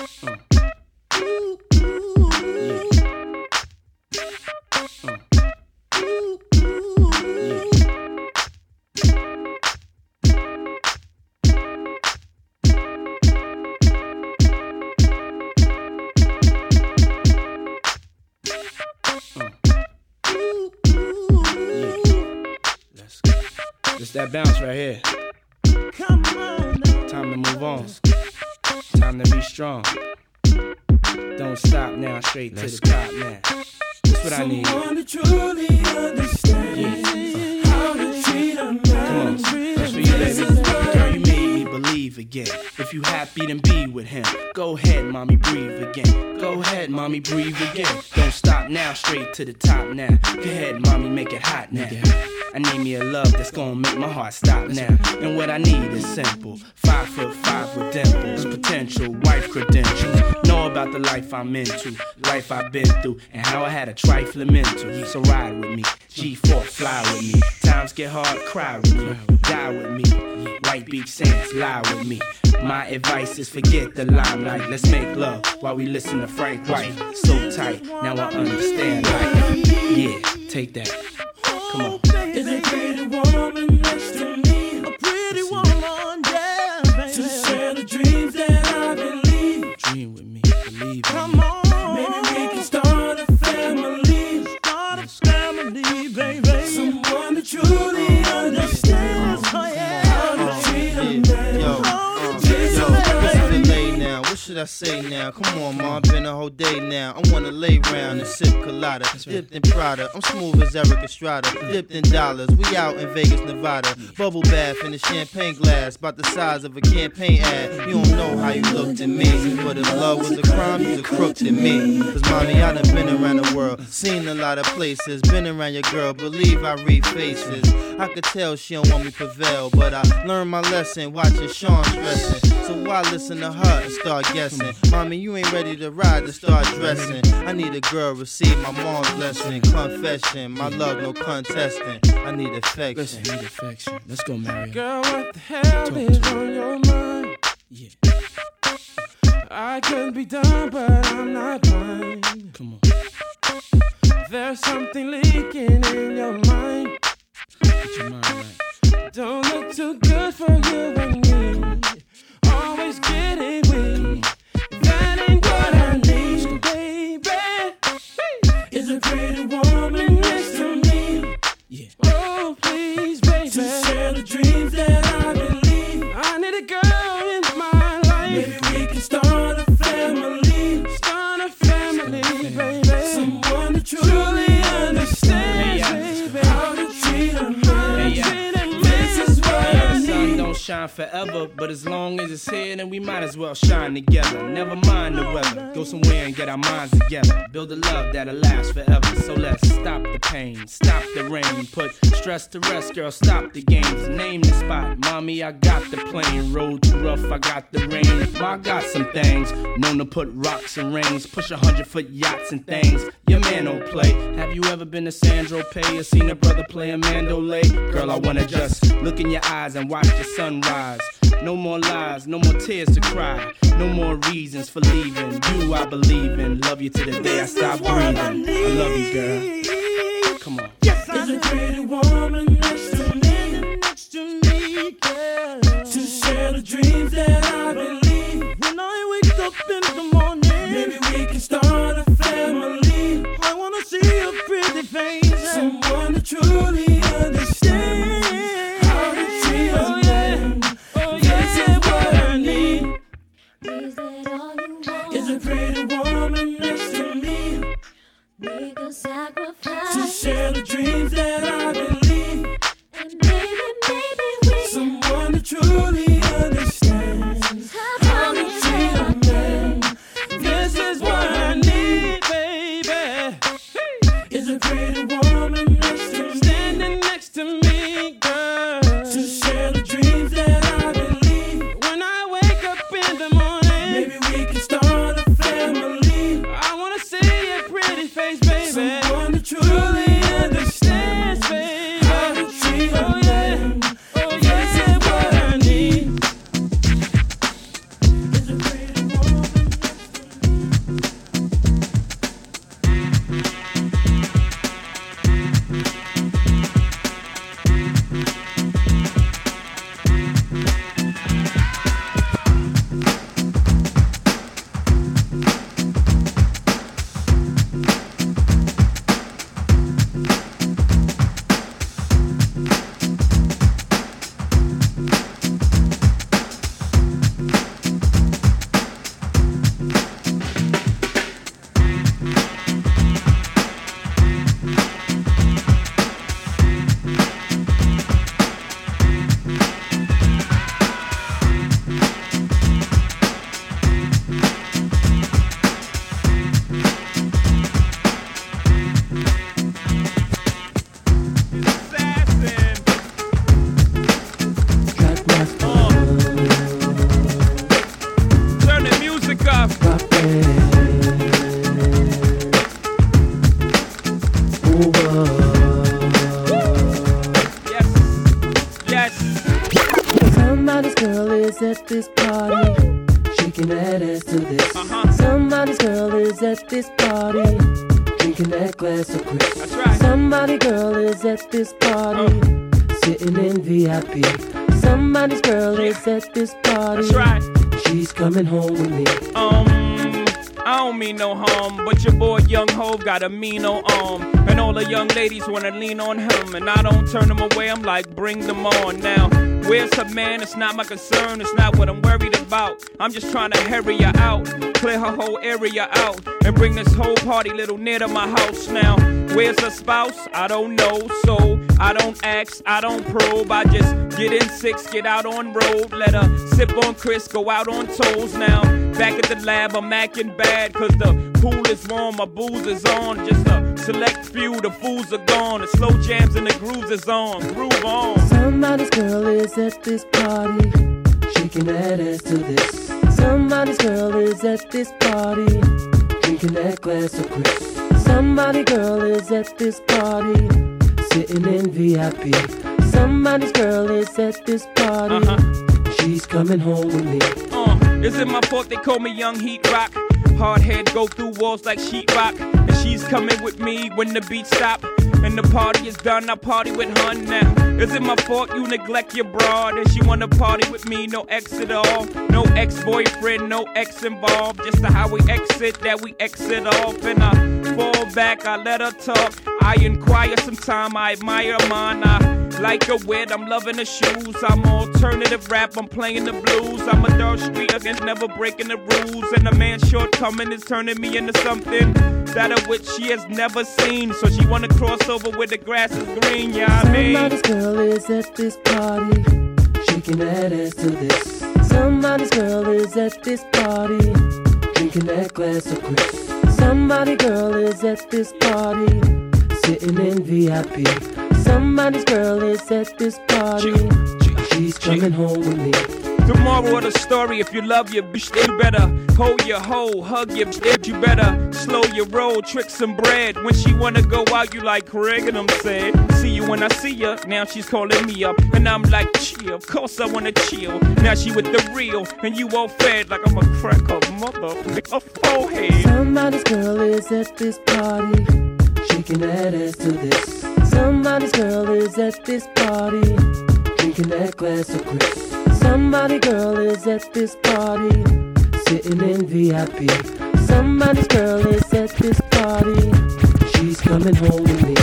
It's that bounce right here. Time to move on. Time to be strong. Don't stop now, straight to the top now. That's what I need. Someone to truly understand how to treat a man. Come on, that's for you, baby. Girl, you made me believe again. If you happy, then be with him. Go ahead, mommy, breathe again. Go ahead, mommy, breathe again. Don't stop now, straight to the top now. Go ahead, mommy, make it hot now. I need me a love that's gonna make my heart stop now. And what I need is simple. 5'5" with dimples, potential wife credentials. Know about the life I'm into, life I've been through, and how I had a trifling mental. So ride with me, G4, fly with me. Times get hard, cry with me, die with me. White Beach Saints, lie with me. My advice is forget the limelight. Let's make love while we listen to Frank White. So tight, now I understand life. Yeah, take that. Come on. Is a pretty woman next to me? A pretty woman, yeah, baby. To share the dreams that I believe. Dream with me, believe in me. Come on. Maybe we can start a family. Start a family, baby. Someone that truly understands how to treat a man. What should I say now? Come on, ma, been a whole day now. I wanna lay round and sip colada, dipped in Prada. I'm smooth as Eric Estrada, dipped in dollars. We out in Vegas, Nevada. Bubble bath in a champagne glass, about the size of a campaign ad. You don't know how you looked at me, but if love was a crime, you's a crook to me. Cause mommy, I done been around the world, seen a lot of places, been around your girl, believe I read faces. I could tell she don't want me prevail, but I learned my lesson watching Sean stressing. So why listen to her and start guessing? Mommy, you ain't ready to ride to start dressing. I need a girl, receive my mom's blessing. Confession, my love, no contesting. I need affection. Listen, I need affection. Let's go, Mario. Girl, what the hell is on your mind? Yeah. I could be done, but I'm not blind. Come on. There's something leaking in your mind. Get your mind right. Don't look too good for you and me. Always getting weak. That ain't what I need, baby. Is a pretty woman next to me. Yeah. Oh, please, baby. To share the dreams that I believe. I need a girl in my life. Maybe we can start a family. Start a family, baby. Someone to truly understands, baby. How to treat a man. This is what I need. Sun don't shine forever, but as long as it's here, then we might as well shine together. Never mind the weather, go somewhere and get our minds together. Build a love that'll last forever. So let's stop the pain, stop the rain, put stress to rest, girl, stop the games. Name the spot, mommy, I got the plane. Road too rough, I got the rain. Well, I got some things, known to put rocks and rings, push 100-foot yachts and things. Your man don't play. Have you ever been to Sandro Pay or seen a brother play a mandolay? Girl, I wanna just look in your eyes and watch the sunrise. No more lies, no more tears to cry. No more reasons for leaving. You I believe in. Love you to the day I stop breathing. I love you, girl. Come on. Yes, there's a pretty woman next to me, girl. To share the dreams that I believe. When I wake up in the morning, maybe we can start a family. I wanna see your pretty face. Someone to truly understand how to treat a man. This is what I need. Is that all you want? Is a pretty woman next to me. We could sacrifice To share the dreams that I believe. at this party, shaking that ass to this. Somebody's girl is at this party, drinking that glass of Chris. That's right. Somebody's girl is at this party, sitting in VIP. Somebody's girl is at this party. That's right. She's coming home with me. I don't mean no harm, but your boy Young Hov got a mean old arm. And all the young ladies wanna lean on him, and I don't turn them away, I'm like, bring them on. Now, where's her man? It's not my concern, it's not what I'm worried about. I'm just trying to hurry her out, clear her whole area out, and bring this whole party little near to my house. Now, where's her spouse? I don't know, so I don't ask, I don't probe. I just get in 6, get out on road, let her sip on Chris, go out on toes. Now, back at the lab, I'm acting bad, cause the pool is warm, my booze is on. Just a select few, the fools are gone. The slow jams and the grooves is on, groove on. Somebody's girl is at this party, shaking that ass to this. Somebody's girl is at this party, drinking that glass of Chris. Somebody's girl is at this party, sitting in VIP. Somebody's girl is at this party, she's coming home with me. Is it my fault they call me Young Heat Rock? Hard head go through walls like sheetrock. And she's coming with me when the beat stop. And the party is done, I party with her now. Is it my fault you neglect your broad? And she wanna party with me, no ex at all. No ex-boyfriend, no ex involved. Just how we exit, that we exit off. And I fall back, I let her talk. I inquire sometime, I admire mine. I like her wit, I'm loving her shoes. I'm alternative rap, I'm playing the blues. I'm a dark street against never breaking the rules. And a man's shortcoming is turning me into something that of which she has never seen. So she wanna cross over where the grass is green, yeah, I mean. Somebody's girl is at this party, shaking that ass to this. Somebody's girl is at this party, drinking that glass of Chris. Somebody's girl is at this party, sitting in VIP. Somebody's girl is at this party, she's coming home with me. Tomorrow of the story, if you love your bitch, you better hold your hoe, hug your bitch. You better slow your roll, trick some bread. When she wanna go out, you like Craig and I'm sad. See you when I see ya, now she's calling me up. And I'm like, chill, of course I wanna chill. Now she with the real, and you all fed like I'm a crack a mother, a forehead. Somebody's girl is at this party, shaking that ass to this. Somebody's girl is at this party, drinking that glass of Chris. Somebody's girl is at this party, sitting in VIP. Somebody's girl is at this party, she's coming home with me.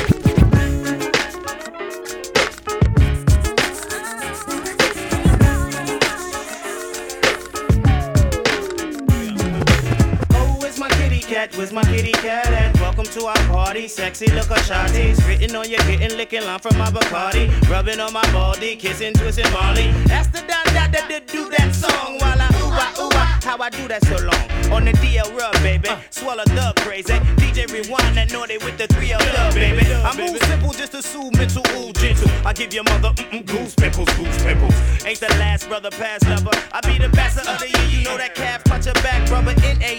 Where's my kitty cat at? Welcome to our party, sexy look of shawty. Spitting on your kitten, licking line from my Bacardi. Rubbing on my baldy, kissing, twisting Molly. That's the that do that song while I ooh-ah, how I do that so long. On the DL rub, baby, swallow the crazy. DJ rewind that naughty with the 3L dub, baby. I move simple just to soothe mental, ooh, gentle. I give your mother goose pimples. Ain't the last brother past lover. I be the best of the year, you know that calf punch your back, brother.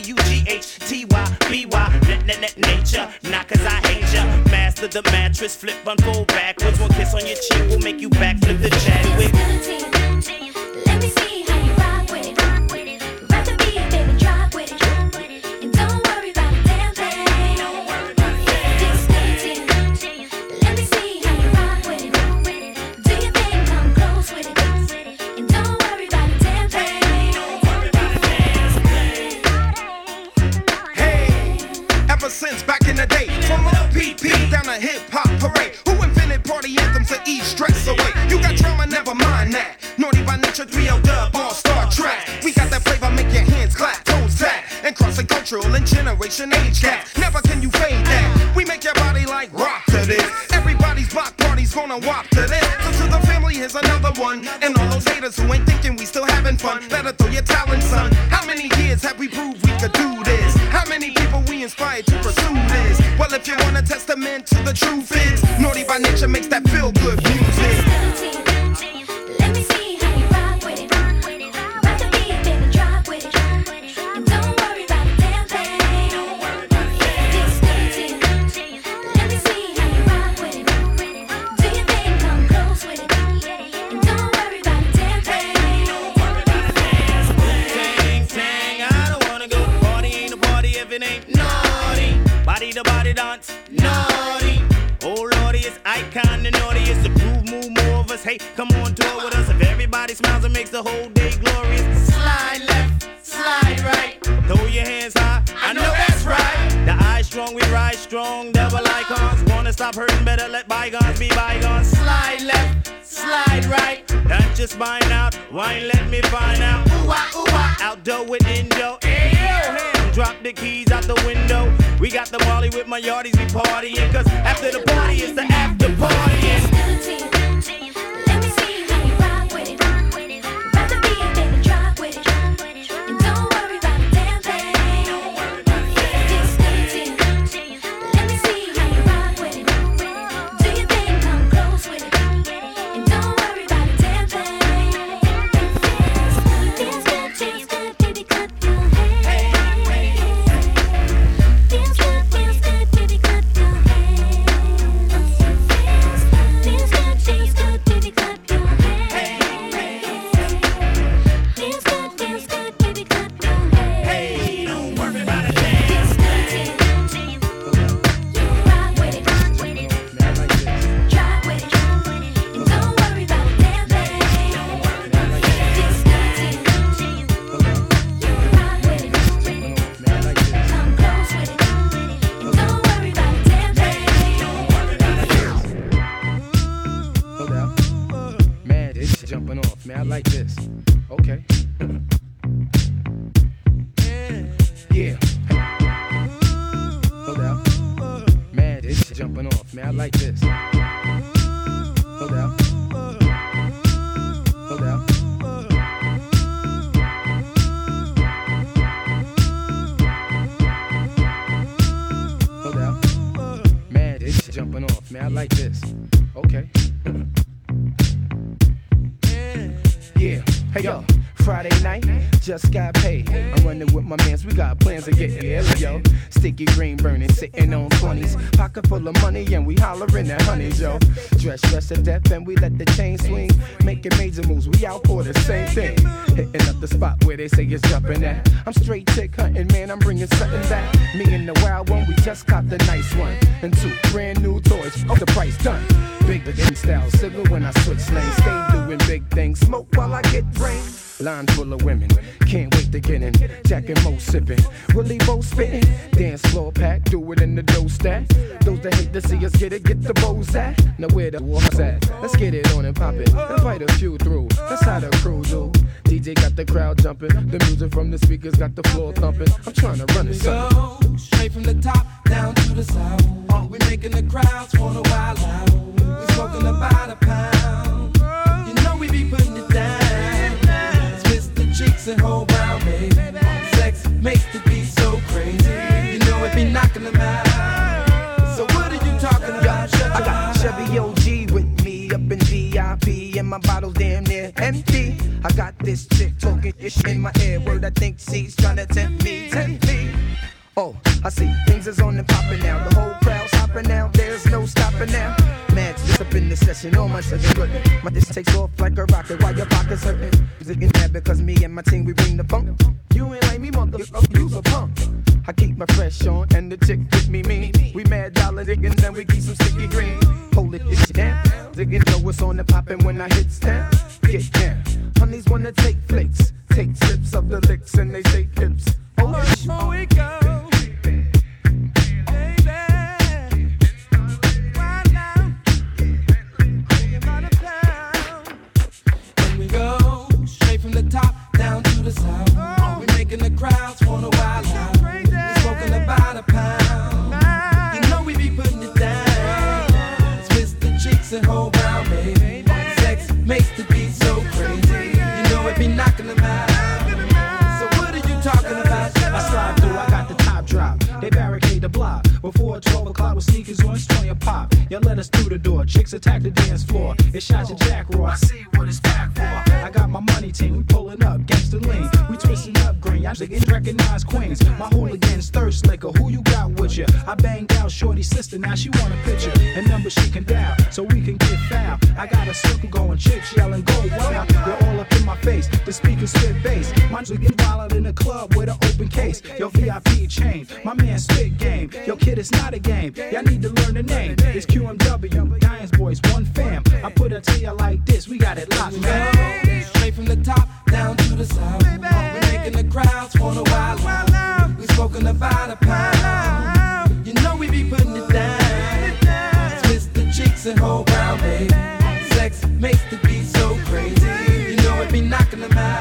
N-A-U-G-H-T-Y-B-Y, nature, not cause I hate ya. Master the mattress, flip, unfold backwards. One kiss on your cheek will make you backflip the Chadwick. Let me see how you rock with it. Rock the beat, baby, drop with it. And don't worry about a damn thing. Let me see how you rock with it. Do your thing, come close with it. And don't worry about a damn thing. Hey, ever since back in the day, from OPP down to hip hop parade, who invented party anthems to ease stress away? You got drama, never mind that. Naughty by nature, 3L dub on Star Trek. We got that flavor, make your hands clap, toes tap, and crossing cultural and generation age gap. Never can you fade that. We make your body like rock to this. Everybody's block party's gonna wop to this. So to the family, here's another one. And all those haters who ain't thinking we still having fun, better throw your talent, son. How many years have we proved we could do this? How many people we inspired to pursue this? Well, if you want a testament to the truth is, Naughty by nature makes that feel good music. Let me see how you rock with it. Rock the beat, baby, drop with it. And don't worry about a damn thing. Let me see how you rock with it. Do your thing, come close with it. And don't worry about a damn thing. your body dance. Naughty. Oh Lordy, it's icon, the naughtiest. The groove move more of us. Hey, come on tour with us. If everybody smiles, it makes the whole day glorious. Slide left, slide right. Throw your hands high, I know that's right. The eyes strong, we ride strong. Double icons, wanna stop hurting, better let bygones be bygones. Slide left, slide right. That's your spine out, wine let me find out. Ooh-ah, outdoor with indo. Drop the keys out the window. We got the Molly with my yardies, we partying. Cause after the party, it's the after partying. Let me see how you rock with it. Rock the beat, baby, drop with it. And don't worry about a damn thing. Just let me see how you rock with it. Do your thing, come close with it. And don't worry about a damn thing. Feels good, baby, clap your hands. Feels good, baby, clap your hands. Feels good, baby, clap your hands. Feels good, baby, clap your hands. Hey, don't worry about a thing. Feels good, you rock with it, drive with it. And don't worry about a damn thing. Feels good, you rock with it. Come close with it. And don't worry about a damn thing. Hold up. Man, it's jumping off, man. I like this. Okay. Yeah. Hold up. Man, it's jumping off, man. I like this. Hold up. Hold up. Hold up. Man, it's jumping off, man. I like this. Okay. Yeah, hey yo, Friday night, just got paid. I'm running with my mans, we got plans to get here, yo. Sticky green burning, sitting on 20s. Pocket full of money and we hollering at honeys, yo. Dress to death and we let the chain swing. Making major moves, we out for the same thing. Hitting up the spot where they say it's jumping at. I'm straight tick hunting, man, I'm bringing something back. Me and the wild one, we just caught the nice one. And 2 brand new toys, the price done. Big in style, civil when I switch lanes. Stay doing big things, smoke while I get brains. Line full of women, can't wait to get in. Jack and Mo sipping, Willie Bo spitting. Dance floor pack, do it in the dough stack. Those that hate to see us get it, get the bows at. Now where the walls at? Let's get it on and pop it. Invite a few through, that's how the crew do. DJ got the crowd jumping, the music from the speakers got the floor thumping. I'm trying to run this up. Go straight from the top down to the south. We making the crowds wanna wild out. We smoking about a pound. You know we be putting it down. Twist the cheeks and hold round, baby. Sex makes the beat so crazy. You know it be knocking them out. So what are you talking about? I got Chevy OG with me up in VIP and my bottle's damn near empty. I got this chick talking ish in my ear. Word, I think she's trying to tempt me. Oh, I see things is on and popping now. The whole crowd's hopping now. There's no stopping now. Man, just up in the session, all my second good. My dish takes off like a rocket while your pockets hurting. Is it getting mad because me and my team, we bring the funk? You ain't like me, motherfucker, you's a punk. I keep my fresh on and the chick with me mean. We mad dollar digging, then we keep some sticky green. Hold it, it's down. Digging, know what's on the poppin' when I hit down. Get down. Honeys wanna take flicks. Take sips of the licks and they shake hips. Oh, Here we go. We making the crowds wanna wild out. We smoking about a pound. You know we be putting it down. Twist the cheeks and hold round, baby. Sex makes the beat so crazy. You know it be knocking them out. So what are you talking about? I slide through, I got the top drop. They barricade the block. Before 12 o'clock with sneakers on, it's 20 a pop. Y'all let us through the door. Chicks attack the dance floor. It's shots and Jack Raw. I see what it's back for. I got my money team. We pulling up, gangsta lean. We twisting up green. I Niggas recognize queens. My hooligans thirst liquor. Who you got with you? I banged out Shorty's sister. Now she want a picture and number she can dial so we can get foul. I got a circle going, chicks yelling, go wild. They're all up in my face. The speakers spit bass. Mine's get wild in the club with an open case. Yo, VIP chain. My man spit game. Yo, kid, it's not a game. Y'all need to learn the name. It's QMW. Giants boys, one fam. I put it to you like this. We got it locked, man. Straight from the top down to the side. We're making the crowds for the wild out. We spoken about a pound. You know we be putting it down. It's Mr. Cheeks and whole round, baby. Sex makes the beat so crazy. You know it be knocking them out.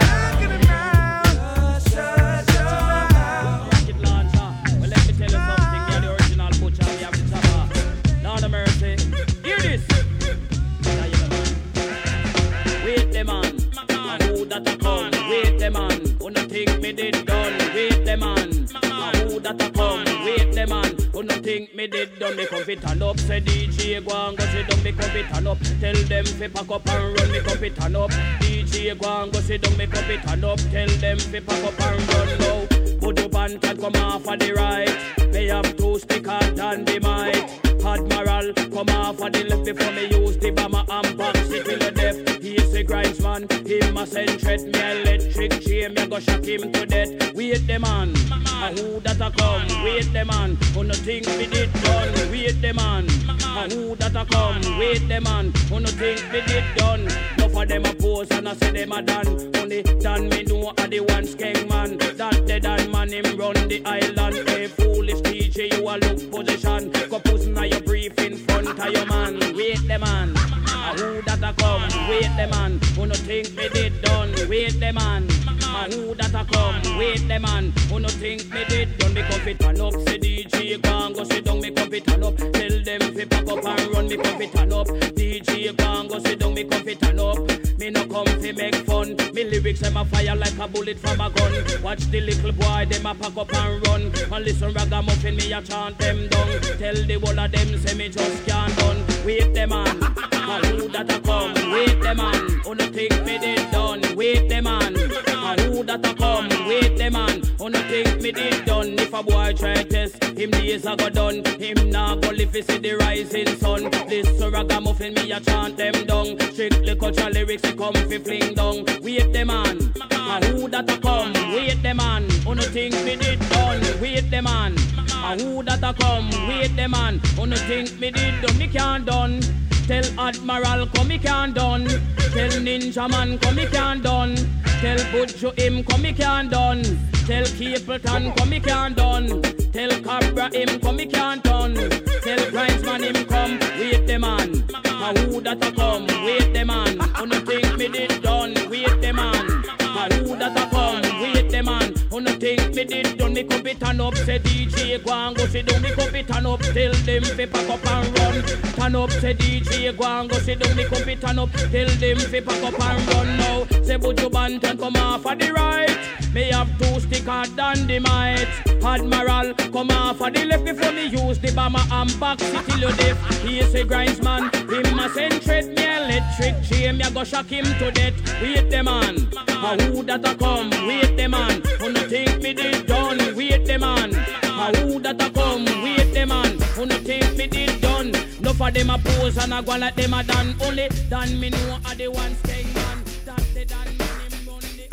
Think me did done, me come fit and up. Say DJ go and go sit down, me come fit and up. Tell them fi pack up and run, me come fit and up. DJ go and go sit down, me come fit and up. Tell them fi pack up and run now. Put up and can come off of the right. They have two stickers and the mic. Admiral come off of the left before me use the bomber and box it till the death. He's a grinds man, him a send threat. Me electric chain, me go shock him to death. Wait the man, who that a come? Wait the man, who no think me did done? Wait the man, who that a come? Wait the man, who no think me did done? No for them a pose and I say them a done. Only done me know a the one skeng man. That the done man him run the island. Hey foolish DJ, you a look position. Go pussy na your brief in front of your man. Wait the man, who that a come? Wait the man, who no think me did done? Wait the man, who that a come? Wait the man, who no think me did done? Me come fit and up, say DJ go and go sit down, me come fit and up. Tell them fi pack up and run, me come fit and up. DJ go and go sit down, me come fit and up. Me no come fi make fun. Me lyrics them a fire like a bullet from a gun. Watch the little boy them a pack up and run. And listen ragamuffin me a chant them down. Tell the whole of them say me just can't done. Wait the man, who that a come? Wait the man, who no think me did done? Wait the man, who that a come? Wait the man, who no think me did done? If a boy try test, him days a go done. Him nah go live fi see the rising sun. This ragamuffin me a chant them down. Strictly culture lyrics he come fi fling down. Wait the man, who that a come? Wait the man, who no think me did done? Wait the man, who that a come? Wait the man, who no think me did done? Me can't done. Tell Admiral come he can't done. Tell Ninja Man come he can't done. Tell Butcho him come he can't done. Tell Capleton come he can't done. Tell Cabra him come he can't done. Tell Grindsman him come. Wait the man, who that a come? Wait the man, who no think me did done? Wait the man, who that a come? Wait the man, who no think me did done? Me come fit and up, say DJ go and go sit down. Me come fit and up, tell them fi pack up and run. Turn up, say DJ go and go sit down. Me come fit and up, tell them fi pack up and run now. Say Buju Banton come off of the right. Me have two sticker than the might. Admiral come off of the left before me use the bomber and box it till you deaf. He is a grindsman, him a send threat. Me electric chain, me a go shock him to death. Wait the man, who that a come? Wait the man, who no think me did done? Wait the man, who that a come? Wait the man, who no think me did done? No for them a pose and a go like them a done. Only done me know a the one skeng man. That the done man him run the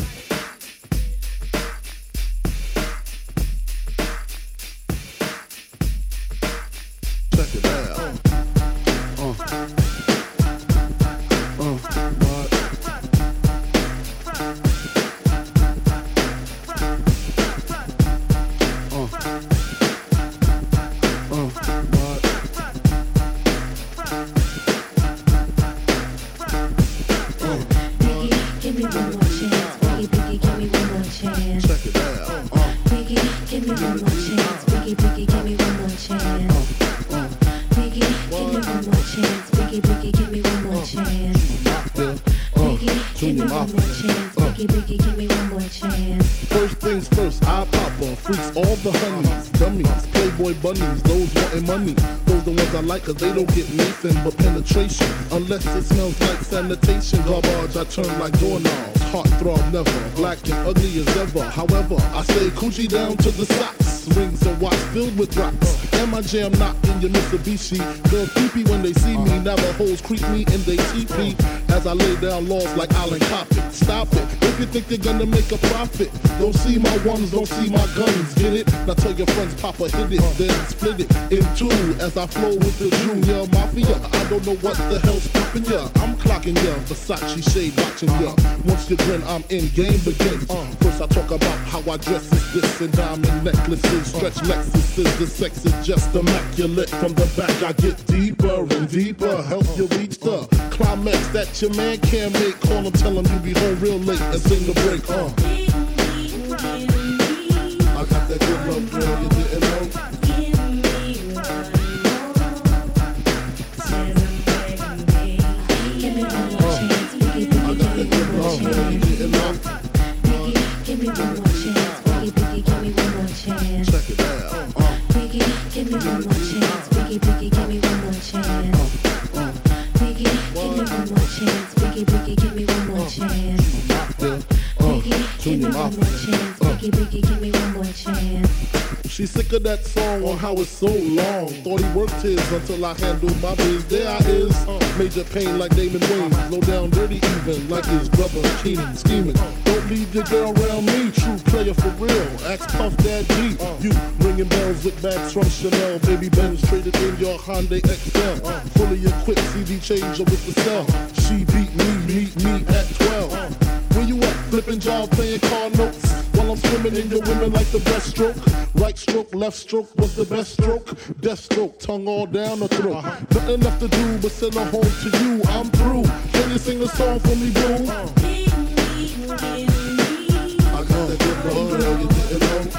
check it out. Give me one more chance, Biggie, give me one more chance. Check it out. Biggie, give me one more chance, Biggie, give me one more chance. Biggie, give me one more chance, Biggie, give me one more chance. Biggie, give me one more chance, Biggie, give me one more chance. First things first, I pop on freaks, all the honeys, dummies, playboy bunnies, those wanting money. Those the ones I like cause they don't get nothing but penetration. Unless it smells like sanitation, garbage I turn like doorknobs. heartthrob never, black and ugly as ever. However, I stay Coochie down to the socks, rings and watch filled with rocks. And my jam not in your Mitsubishi. Girls creepy when they see me, now the hoes creep me and they TP. As I lay down laws like Alan Coppin. Stop it, if you think you're gonna make a profit. Don't see my ones, don't see my guns, get it? Now tell your friends Papa hit it, then split it in two. As I flow with the Junior Mafia, I don't know what the hell's stopping ya. I'm clocking ya, Versace shade watching ya. Once you grin, I'm in, game begins. First I talk about how I dress is this and diamond necklaces, stretch Lexuses, the sex is just immaculate. From the back I get deeper and deeper, help you reach the climax that your man can't make. Call him, tell him you be home real late and sing the break. I got that good love, girl, you didn't know. I got that good love, girl, you didn't know. Give me one more chance, Biggie, Biggie, give me one more chance. Check it out. Biggie, give me one more chance, Biggie, Biggie, give me one more chance. Biggie, give me one more chance, Biggie, Biggie, give me one more chance. Biggie, give me one more chance, Biggie, Biggie, give me one more chance. She's sick of that song on how it's so long. Thought he worked his until I handled my biz. There I is, major pain like Damon Wayans. Low down dirty even like his brother Keenan scheming. Don't leave your girl around me, true player for real. Ask Puff Dad G. You ringing bells with bags from Chanel. Baby Benz traded in your Hyundai XL. Fully equipped CD changer with the cell. She beat me, meet me at 12. Where you at? Flipping job, playing car notes. While I'm swimming in your women like the breaststroke. Right stroke, left stroke was the best stroke. Death stroke, tongue all down the throat. Nothing left to do but send her home to you. I'm through. Can you sing a song for me, boo? I got that good love, girl, you didn't know.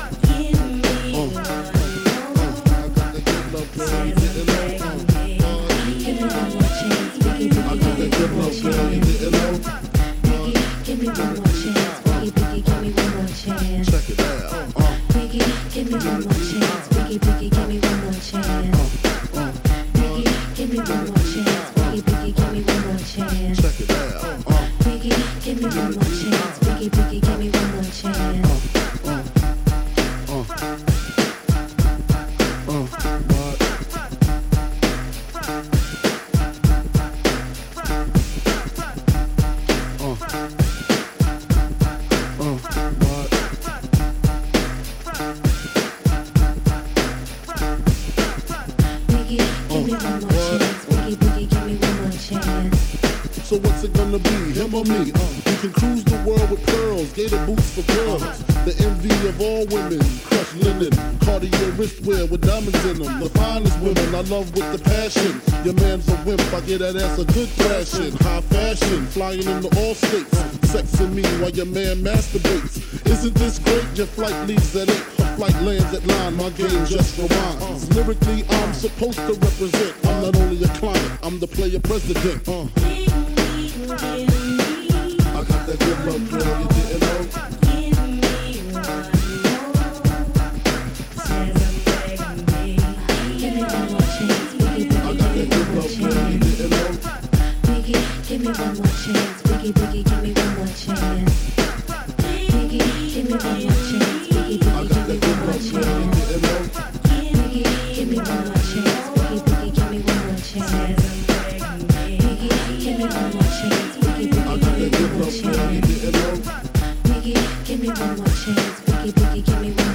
I got that good love, girl, you didn't know. I got that good love, girl, you didn't know. Give me one more chance, Biggie, Biggie, give me one more chance. Check it out. Biggie, give me one more chance, Biggie, Biggie, give me one more chance. Biggie, give me one more chance, Biggie, Biggie, give me one more chance. Check it out. Biggie, give me one more chance, Biggie, Biggie, give me one more chance. So what's it gonna be, him or me? You can cruise the world with pearls, gator boots for girls. The envy of all women, crushed linen, Cartier wristwear with diamonds in them. The finest women I love with the passion. Your man's a wimp, I get that ass a good thrashing. High fashion, flying into all states. Sexing me while your man masturbates. Isn't this great? Your flight leaves at 8. Her flight lands at 9. My game just rewinds. Lyrically, I'm supposed to represent. I'm not only a client, I'm the player president. I got that good love, girl, you didn't know. I got that good love, girl, you didn't know. Biggie, give me one more chance, Biggie, Biggie, give me one more chance. Biggie, give me one more chance, Biggie, Biggie, give me one more chance. Biggie, give me one more chance, Biggie, Biggie, give me one more chance. Biggie, give me one more chance, Biggie, Biggie, give me one more chance. Biggie, give me one more chance, Biggie, Biggie, give me one more chance.